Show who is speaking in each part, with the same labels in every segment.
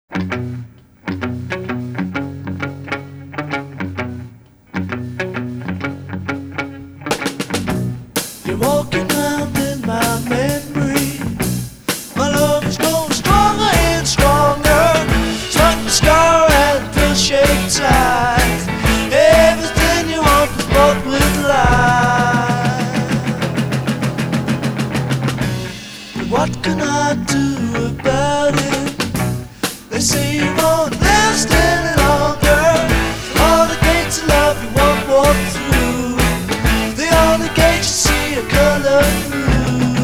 Speaker 1: You're walking around in my memory. My love is growing stronger and stronger. Struck the scar and the shaped ties. Everything you want is bought with lies. But what can I do about it? They say you won't last any longer. All the gates of love you won't walk through. The only gates you see are colored blue.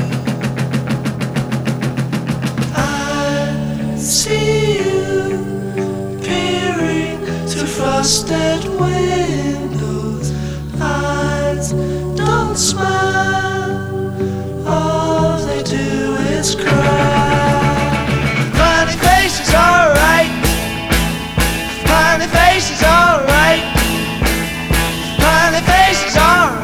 Speaker 1: I see you peering through frosted windows. Eyes don't smile, all they do is cry. Funny faces, alright. Funny faces, alright. Funny faces, alright.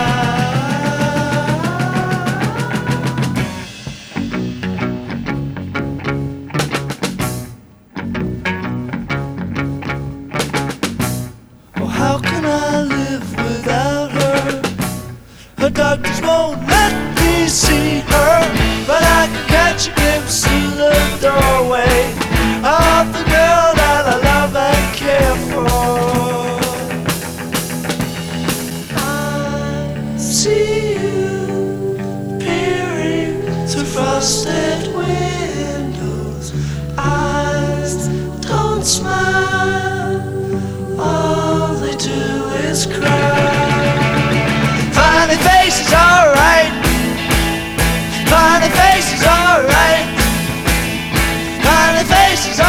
Speaker 1: Oh, how can I live without her? Her doctors won't let me see her, but I can catch a glimpse through the doorway of the girl that I love and care for. I see you peering through frosted windows. Eyes don't smile, all they do is cry. Funny faces, alright. Funny faces, alright. Funny faces,